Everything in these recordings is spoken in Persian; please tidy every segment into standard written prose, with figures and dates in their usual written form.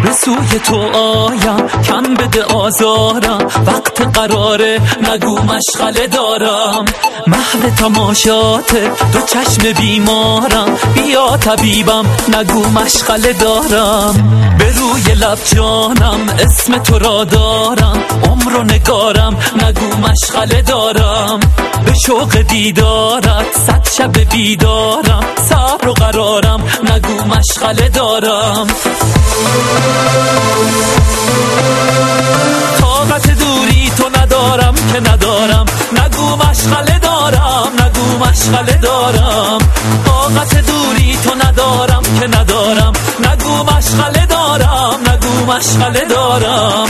به سوی تو آیم کم بده آزارم، وقت قراره نگو مشغله دارم. محو تماشاته دو چشم بیمارم، بیا طبیبم نگو مشغله دارم. به روی لب جانم اسم تو را دارم، عمر و نگارم نگو مشغله دارم. به شوق دیدارت صد شب بیدارم، صبر و قرارم نگو مشغله دارم. طاقت دوری تو ندارم که ندارم، نگو مشغله دارم نگو مشغله دارم. طاقت دوری تو ندارم که ندارم، نگو مشغله دارم نگو مشغله دارم.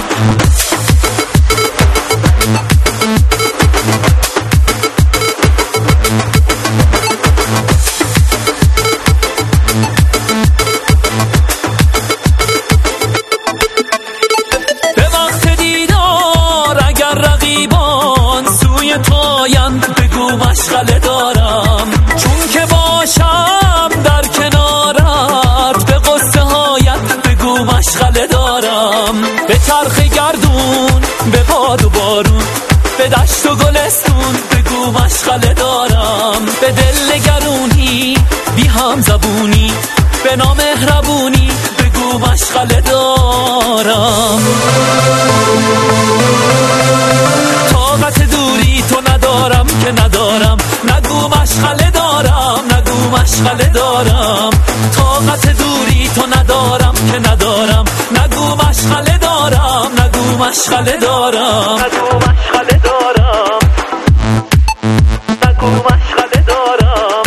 بگو مشغله دارم، چون که باشم در کنارت، به قصه هایت بگو مشغله دارم. به چرخ گردون، به باد و بارون، به دشت و گلستون بگو مشغله دارم. به دل نگرونی بی هم زبونی، به نامهربونی بگو مشغله دارم. طاقت دوری تو ندارم که ندارم، نگو مشغله دارم نگو مشغله دارم. طاقت دوری تو ندارم که ندارم، نگو مشغله دارم نگو مشغله دارم. نگو مشغله دارم نگو مشغله دارم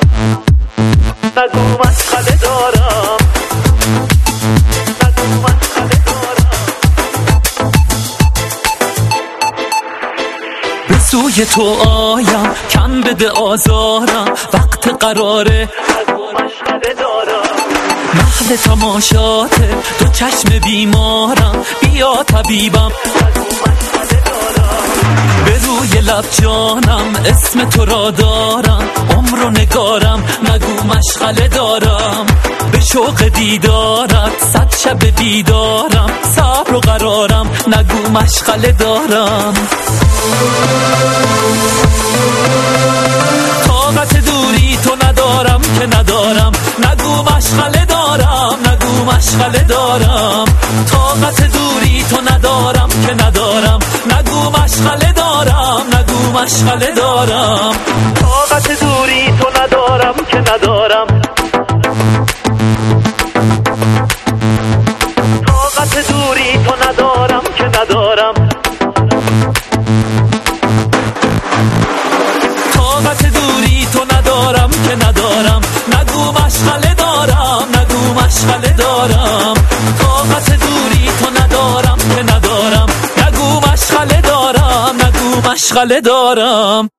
نگو مشغله دارم نگو مشغله دارم. به سوی تو آیم کم بده آزارم، وقت قراره نگو مشغله دارم. محو تماشاته دو چشم بیمارم، بیا طبیبم نگو مشغله دارم. به روی لب جانم اسم تو را دارم، عمر و نگارم نگو مشغله دارم. به شوق دیدارت صد شب بیدارم، صبر و قرارم نگو مشغله دارم. طاقت دوری تو ندارم که ندارم، نگو مشغله دارم نگو مشغله دارم. طاقت دوری تو ندارم که ندارم، نگو مشغله دارم نگو مشغله دارم. طاقت دوری تو ندارم که ندارم، طاقت دوری تو ندارم که ندارم. طاقت دوری تو ندارم که ندارم، نگو مشغله دارم نگو مشغله دارم. طاقت دوری تو ندارم که ندارم، نگو مشغله دارم نگو مشغله دارم.